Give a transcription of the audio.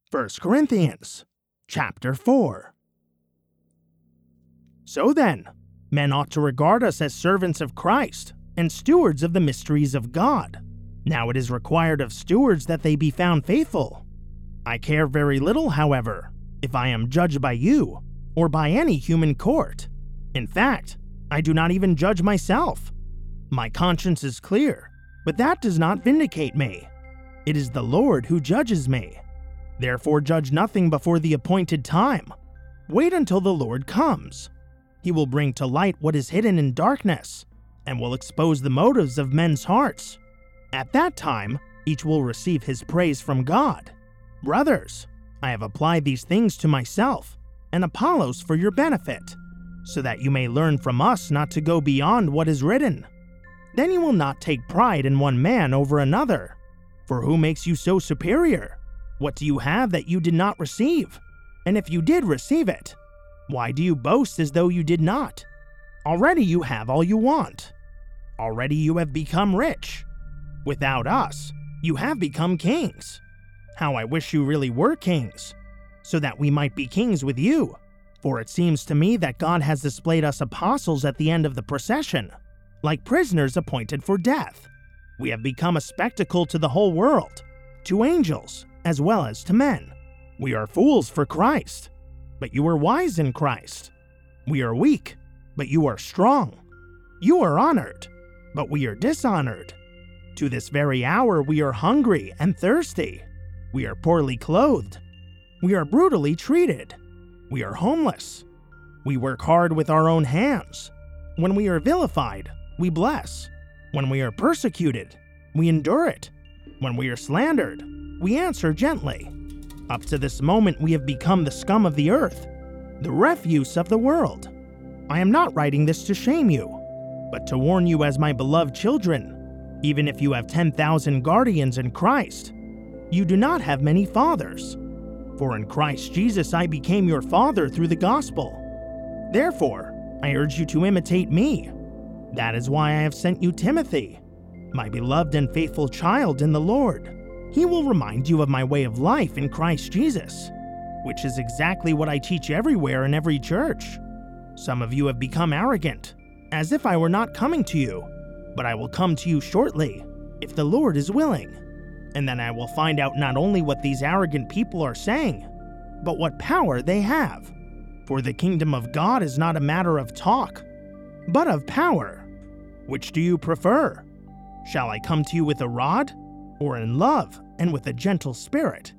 1 Corinthians chapter 4. So then, men ought to regard us as servants of Christ and stewards of the mysteries of God. Now it is required of stewards that they be found faithful. I care very little, however, if I am judged by you or by any human court. In fact, I do not even judge myself. My conscience is clear, but that does not vindicate me. It is the Lord who judges me. Therefore judge nothing before the appointed time. Wait until the Lord comes. He will bring to light what is hidden in darkness, and will expose the motives of men's hearts. At that time, each will receive his praise from God. Brothers, I have applied these things to myself, and Apollos for your benefit, so that you may learn from us not to go beyond what is written. Then you will not take pride in one man over another. For who makes you so superior? What do you have that you did not receive? And if you did receive it, why do you boast as though you did not? Already you have all you want. Already you have become rich. Without us, you have become kings. How I wish you really were kings, so that we might be kings with you. For it seems to me that God has displayed us apostles at the end of the procession, like prisoners appointed for death. We have become a spectacle to the whole world, to angels as well as to men. We are fools for Christ, but you are wise in Christ. We are weak, but you are strong. You are honored, but we are dishonored. To this very hour we are hungry and thirsty. We are poorly clothed. We are brutally treated. We are homeless. We work hard with our own hands. When we are vilified, we bless. When we are persecuted, we endure it. When we are slandered, we answer gently. Up to this moment we have become the scum of the earth, the refuse of the world. I am not writing this to shame you, but to warn you as my beloved children. Even if you have 10,000 guardians in Christ, you do not have many fathers. For in Christ Jesus I became your father through the gospel. Therefore, I urge you to imitate me. That is why I have sent you Timothy, my beloved and faithful child in the Lord. He will remind you of my way of life in Christ Jesus, which is exactly what I teach everywhere in every church. Some of you have become arrogant, as if I were not coming to you, but I will come to you shortly, if the Lord is willing. And then I will find out not only what these arrogant people are saying, but what power they have. For the kingdom of God is not a matter of talk, but of power. Which do you prefer? Shall I come to you with a rod, or in love and with a gentle spirit?